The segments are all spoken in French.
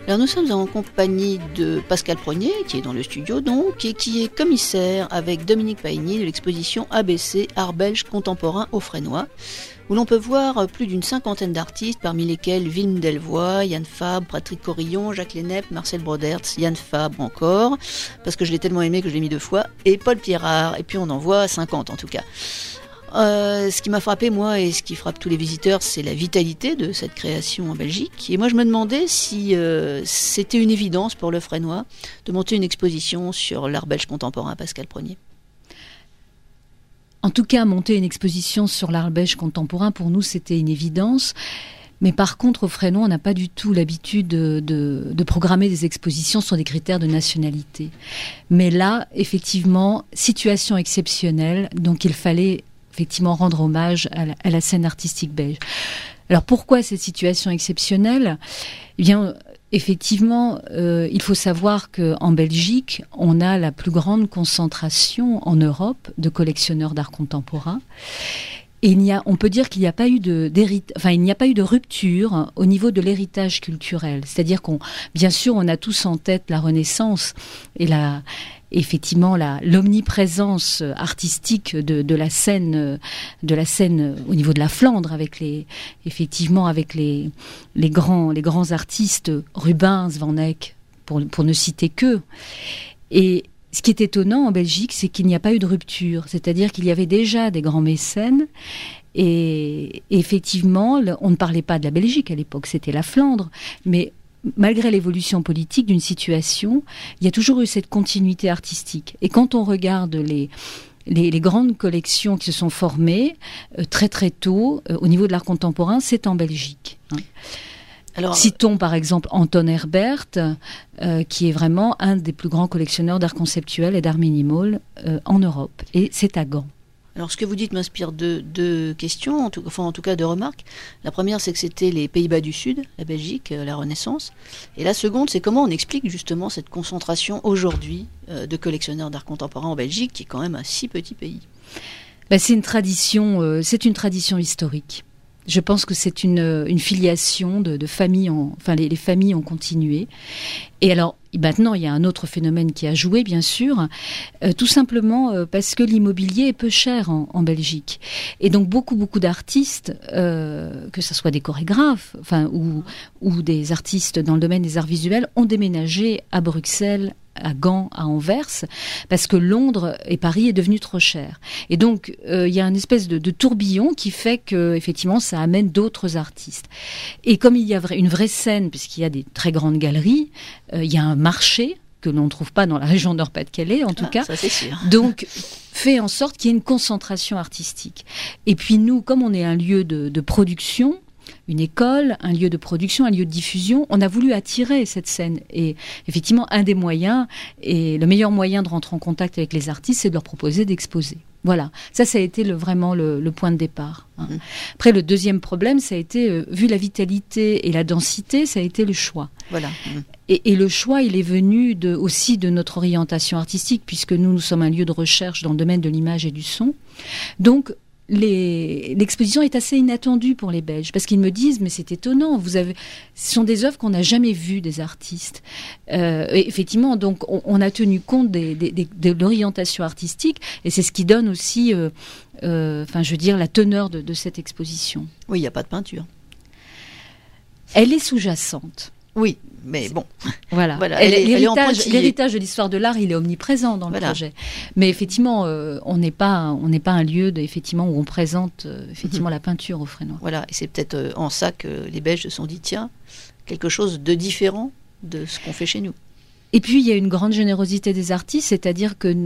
Alors nous sommes en compagnie de Pascal Prognier, qui est dans le studio donc, et qui est commissaire avec Dominique Paigny de l'exposition ABC Art belge contemporain au Fresnoy, où l'on peut voir plus d'une 50aine d'artistes, parmi lesquels Willem Delvoye, Yann Fabre, Patrick Corillon, Jacques Lennep, Marcel Brodertz, Yann Fabre encore, parce que je l'ai tellement aimé que je l'ai mis 2 fois, et Paul Pierrard, et puis on en voit 50 en tout cas. Ce qui m'a frappé, moi, et ce qui frappe tous les visiteurs, c'est la vitalité de cette création en Belgique. Et moi, je me demandais si c'était une évidence pour le Fresnoy de monter une exposition sur l'art belge contemporain, Pascal Prognier. En tout cas, monter une exposition sur l'art belge contemporain, pour nous, c'était une évidence. Mais par contre, au Fresnoy, on n'a pas du tout l'habitude de programmer des expositions sur des critères de nationalité. Mais là, effectivement, situation exceptionnelle, donc il fallait effectivement rendre hommage à la scène artistique belge. Alors pourquoi cette situation exceptionnelle ? Eh bien, effectivement, il faut savoir qu'en Belgique, on a la plus grande concentration en Europe de collectionneurs d'art contemporain. Et on peut dire qu'il n'y a pas eu il n'y a pas eu de rupture au niveau de l'héritage culturel. C'est-à-dire bien sûr, on a tous en tête la Renaissance et effectivement l'omniprésence artistique de la scène au niveau de la Flandre avec les grands artistes Rubens, Van Eyck pour ne citer qu'eux. Et ce qui est étonnant en Belgique, c'est qu'il n'y a pas eu de rupture, c'est-à-dire qu'il y avait déjà des grands mécènes et effectivement, on ne parlait pas de la Belgique à l'époque, c'était la Flandre, mais malgré l'évolution politique d'une situation, il y a toujours eu cette continuité artistique. Et quand on regarde les grandes collections qui se sont formées très très tôt au niveau de l'art contemporain, c'est en Belgique. Alors, citons par exemple Anton Herbert, qui est vraiment un des plus grands collectionneurs d'art conceptuel et d'art minimal en Europe. Et c'est à Gand. Alors ce que vous dites m'inspire deux questions, en tout cas deux remarques. La première, c'est que c'était les Pays-Bas du Sud, la Belgique, la Renaissance. Et la seconde, c'est comment on explique justement cette concentration aujourd'hui de collectionneurs d'art contemporain en Belgique, qui est quand même un si petit pays. C'est une tradition historique. Je pense que c'est une filiation de familles. Les familles ont continué. Et alors, maintenant, il y a un autre phénomène qui a joué, bien sûr, tout simplement parce que l'immobilier est peu cher en Belgique. Et donc, beaucoup d'artistes, que ce soit des chorégraphes, ou des artistes dans le domaine des arts visuels, ont déménagé à Bruxelles, à Gand, à Anvers, parce que Londres et Paris est devenu trop cher. Et donc, il y a une espèce de tourbillon qui fait que, effectivement, ça amène d'autres artistes. Et comme il y a une vraie scène, puisqu'il y a des très grandes galeries, il y a un marché que l'on ne trouve pas dans la région Nord-Pas-de-Calais, en tout cas. Ça, c'est sûr. Donc, fait en sorte qu'il y ait une concentration artistique. Et puis nous, comme on est un lieu de production, une école, un lieu de production, un lieu de diffusion, on a voulu attirer cette scène. Et effectivement, un des moyens, et le meilleur moyen de rentrer en contact avec les artistes, c'est de leur proposer d'exposer. Voilà, ça a été vraiment le point de départ. Après, le deuxième problème, ça a été, vu la vitalité et la densité, ça a été le choix. Voilà. Et le choix, il est venu aussi de notre orientation artistique, puisque nous sommes un lieu de recherche dans le domaine de l'image et du son. Donc, l'exposition est assez inattendue pour les Belges, parce qu'ils me disent, mais c'est étonnant, ce sont des œuvres qu'on n'a jamais vues des artistes. Et effectivement, donc on a tenu compte de l'orientation artistique, et c'est ce qui donne aussi, la teneur de cette exposition. Oui, il n'y a pas de peinture. Elle est sous-jacente. Oui, mais bon. Voilà. L'héritage de l'histoire de l'art, il est omniprésent dans le projet. Mais effectivement, on n'est pas un lieu où on présente la peinture au Fresnoy. Voilà, et c'est peut-être en ça que les Belges se sont dit, tiens, quelque chose de différent de ce qu'on fait chez nous. Et puis, il y a une grande générosité des artistes, c'est-à-dire que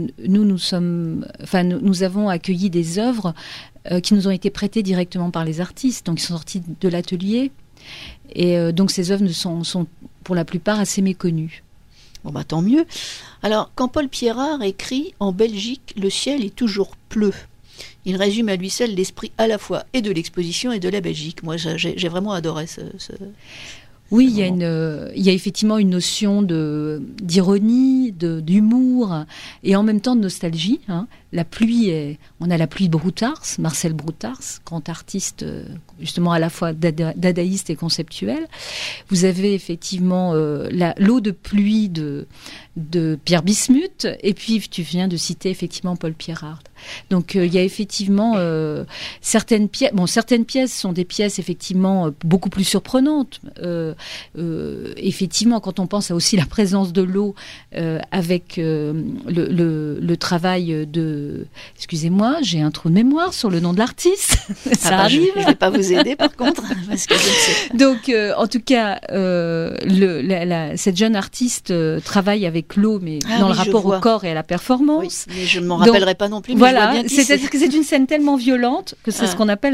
nous avons accueilli des œuvres qui nous ont été prêtées directement par les artistes, donc ils sont sortis de l'atelier. Et donc ces œuvres sont pour la plupart assez méconnues. Bon tant mieux. Alors quand Paul Pierrard écrit « En Belgique, le ciel est toujours bleu », il résume à lui seul l'esprit à la fois et de l'exposition et de la Belgique. Moi j'ai vraiment adoré ce... Oui, il y a effectivement une notion d'ironie, d'humour et en même temps de nostalgie. Hein. On a la pluie de Broutars, Marcel Broutars, grand artiste justement à la fois dadaïste et conceptuel. Vous avez effectivement l'eau de pluie de Pierre Bismuth, et puis tu viens de citer effectivement Paul Pierrard. Donc il y a effectivement certaines pièces. Bon, certaines pièces sont des pièces effectivement beaucoup plus surprenantes. Effectivement, quand on pense à aussi la présence de l'eau avec le travail de... Excusez-moi, j'ai un trou de mémoire sur le nom de l'artiste. Ça arrive. Je ne vais pas vous aider par contre. Parce que je sais. Donc, en tout cas, cette jeune artiste travaille avec l'eau, mais dans le rapport au corps et à la performance. Oui, mais je ne m'en rappellerai pas non plus. Mais voilà, c'est-à-dire que c'est une scène tellement violente que c'est ce qu'on appelle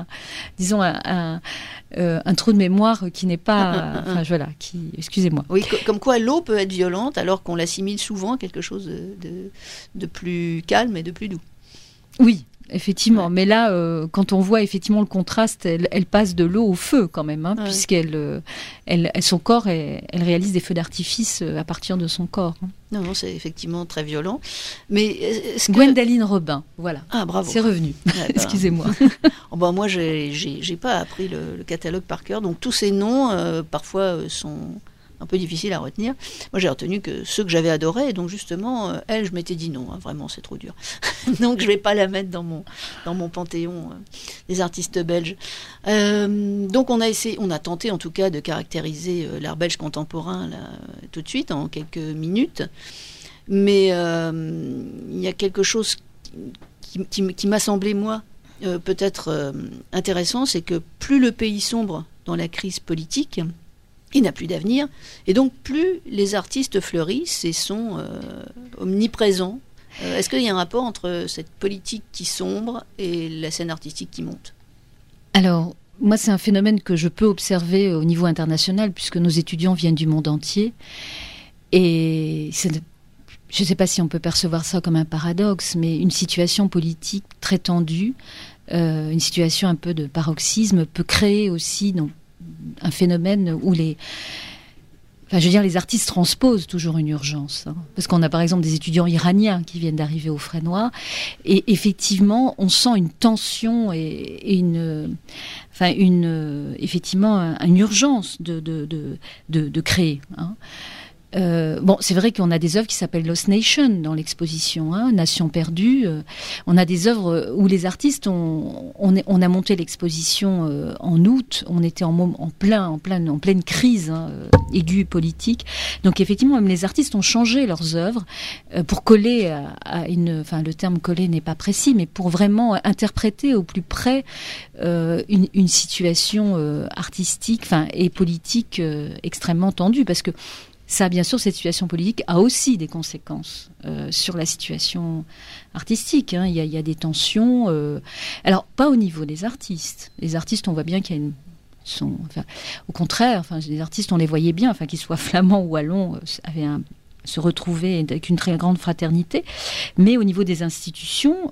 un trou de mémoire qui n'est pas... Enfin, voilà, excusez-moi. Oui, comme quoi l'eau peut être violente alors qu'on l'assimile souvent à quelque chose de plus calme et de plus doux. Oui, effectivement. Ouais. Mais là, quand on voit effectivement le contraste, elle passe de l'eau au feu quand même, hein, puisqu'elle, son corps, elle réalise des feux d'artifice à partir de son corps. Hein. Non, c'est effectivement très violent. Mais Gwendoline Robin, voilà. Ah, bravo. C'est revenu. Excusez-moi. Moi, j'ai pas appris le catalogue par cœur, donc tous ces noms, parfois, sont un peu difficiles à retenir. Moi, j'ai retenu que ceux que j'avais adorés, et donc justement, elle, je m'étais dit non, hein, vraiment, c'est trop dur. Donc, je vais pas la mettre dans mon panthéon des artistes belges. Donc, on a tenté, en tout cas, de caractériser l'art belge contemporain, là, tout de suite, en quelques minutes. Mais il y a quelque chose qui m'a semblé, moi, peut-être intéressant, c'est que plus le pays sombre dans la crise politique, il n'a plus d'avenir, et donc plus les artistes fleurissent et sont omniprésents. Est-ce qu'il y a un rapport entre cette politique qui sombre et la scène artistique qui monte ? Alors, moi, c'est un phénomène que je peux observer au niveau international, puisque nos étudiants viennent du monde entier. Et je ne sais pas si on peut percevoir ça comme un paradoxe, mais une situation politique très tendue, une situation un peu de paroxysme, peut créer aussi un phénomène où les artistes transposent toujours une urgence. Hein. Parce qu'on a par exemple des étudiants iraniens qui viennent d'arriver au Fresnoy, et effectivement, on sent une tension et effectivement une urgence de créer. Hein. C'est vrai qu'on a des œuvres qui s'appellent Lost Nation dans l'exposition, hein, Nation perdue. On a des œuvres où les artistes on a monté l'exposition en août. On était en pleine crise aiguë politique. Donc effectivement, même les artistes ont changé leurs œuvres pour coller à une. Enfin, le terme coller n'est pas précis, mais pour vraiment interpréter au plus près une situation artistique, et politique extrêmement tendue, parce que ça, bien sûr, cette situation politique a aussi des conséquences sur la situation artistique. Hein. Il y a des tensions. Alors, pas au niveau des artistes. Les artistes, on voit bien qu'il y a au contraire, les artistes, on les voyait bien, qu'ils soient flamands ou wallons, se retrouver avec une très grande fraternité. Mais au niveau des institutions,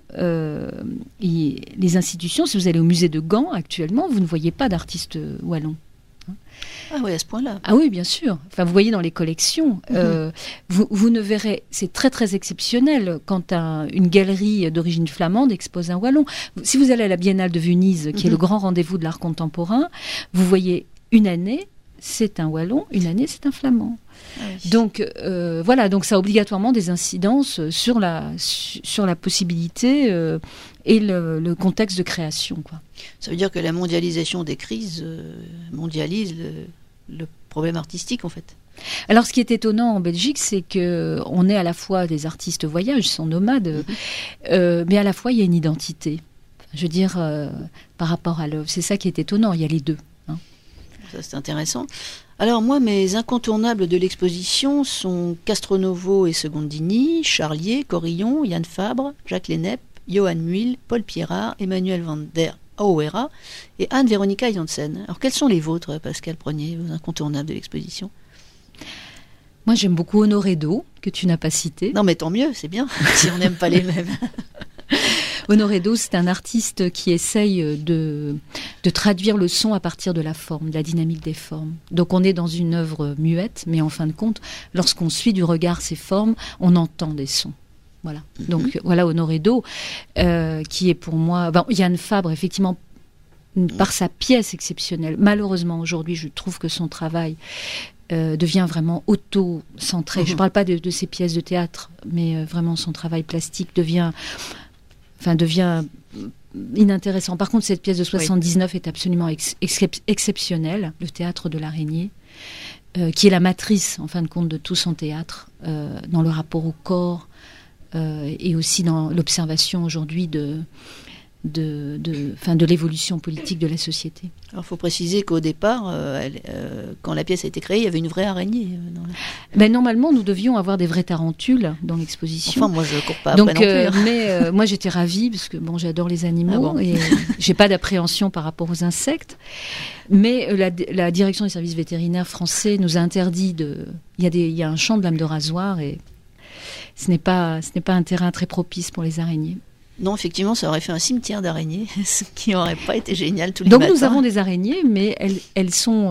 les institutions, si vous allez au musée de Gand actuellement, vous ne voyez pas d'artistes wallons. Ah oui, à ce point-là. Ah oui, bien sûr. Vous voyez dans les collections, vous ne verrez, c'est très très exceptionnel quand une galerie d'origine flamande expose un wallon. Si vous allez à la Biennale de Venise, qui est le grand rendez-vous de l'art contemporain, vous voyez une année, c'est un wallon, une année, c'est un flamand. Ah oui. Donc voilà, donc ça a obligatoirement des incidences sur la possibilité et le contexte de création, quoi. Ça veut dire que la mondialisation des crises mondialise le problème artistique, en fait. Alors, ce qui est étonnant en Belgique, c'est qu'on est à la fois des artistes voyages, ils sont nomades, mais à la fois il y a une identité. Je veux dire, par rapport à l'œuvre, c'est ça qui est étonnant. Il y a les deux. Hein. Ça, c'est intéressant. Alors moi, mes incontournables de l'exposition sont Castronovo et Secondini, Charlier, Corillon, Yann Fabre, Jacques Lennep, Johan Muil, Paul Pierrard, Emmanuel van der Auwera et Anne-Véronica Janssen. Alors quels sont les vôtres, Pascal Prognier, vos incontournables de l'exposition ? Moi, j'aime beaucoup Honoré d'O, que tu n'as pas cité. Non, mais tant mieux, c'est bien, si on n'aime pas les mêmes. Honoré Dos, c'est un artiste qui essaye de traduire le son à partir de la forme, de la dynamique des formes. Donc on est dans une œuvre muette, mais en fin de compte, lorsqu'on suit du regard ces formes, on entend des sons. Voilà. Donc voilà Honoré Dos, qui est pour moi... Yann Fabre, effectivement, par sa pièce exceptionnelle. Malheureusement, aujourd'hui, je trouve que son travail devient vraiment auto-centré. Je ne parle pas de ses pièces de théâtre, mais vraiment son travail plastique devient inintéressant. Par contre, cette pièce de 79 est absolument exceptionnelle, le théâtre de l'araignée, qui est la matrice, en fin de compte, de tout son théâtre, dans le rapport au corps, et aussi dans l'observation aujourd'hui de l'évolution politique de la société. Alors, il faut préciser qu'au départ, quand la pièce a été créée, il y avait une vraie araignée. Normalement, nous devions avoir des vraies tarentules dans l'exposition. Enfin, moi, je ne cours pas après non plus. Mais moi, j'étais ravie, parce que j'adore les animaux, et je n'ai pas d'appréhension par rapport aux insectes. Mais la direction des services vétérinaires français nous a interdit il y a un champ de lames de rasoir, et ce n'est pas un terrain très propice pour les araignées. Non, effectivement, ça aurait fait un cimetière d'araignées, ce qui n'aurait pas été génial tous les matins. Donc nous avons des araignées, mais elles sont,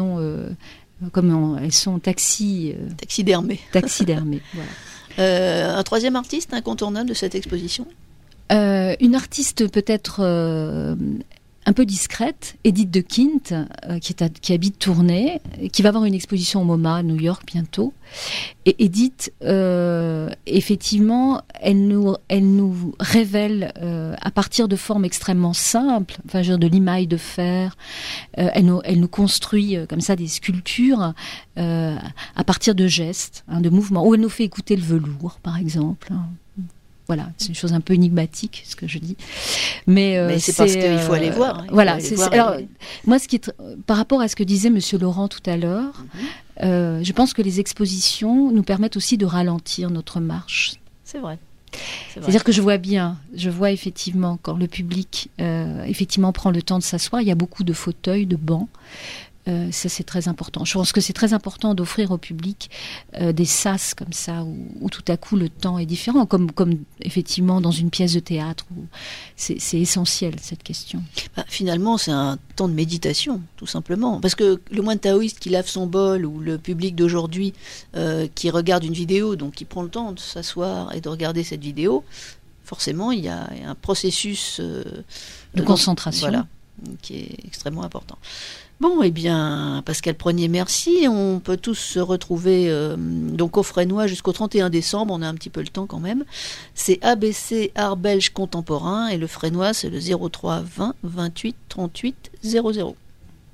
elles sont taxidermées. Taxidermées, voilà. Un troisième artiste incontournable de cette exposition ? Une artiste peut-être un peu discrète, Edith de Quint, qui habite Tournai, qui va avoir une exposition au MoMA à New York bientôt. Et Edith, effectivement, elle nous révèle à partir de formes extrêmement simples, de limaille de fer, elle nous construit comme ça des sculptures à partir de gestes, de mouvements, où elle nous fait écouter le velours, par exemple. Voilà, c'est une chose un peu énigmatique, ce que je dis. Mais c'est parce qu'il faut aller voir. Voilà. Alors, moi, par rapport à ce que disait Monsieur Laurent tout à l'heure, je pense que les expositions nous permettent aussi de ralentir notre marche. C'est vrai. C'est-à-dire que je vois effectivement quand le public effectivement prend le temps de s'asseoir, il y a beaucoup de fauteuils, de bancs. Ça, c'est très important. Je pense que c'est très important d'offrir au public des sas comme ça, où tout à coup le temps est différent, comme effectivement dans une pièce de théâtre, où c'est essentiel, cette question. Finalement, c'est un temps de méditation, tout simplement. Parce que le moine taoïste qui lave son bol, ou le public d'aujourd'hui qui regarde une vidéo, donc qui prend le temps de s'asseoir et de regarder cette vidéo, forcément, il y a un processus de concentration, qui est extrêmement important. Bon, eh bien, Pascal Prunier, merci. On peut tous se retrouver donc au Fresnoy jusqu'au 31 décembre. On a un petit peu le temps quand même. C'est ABC Art Belge Contemporain, et le Fresnoy, c'est le 03 20 28 38 00.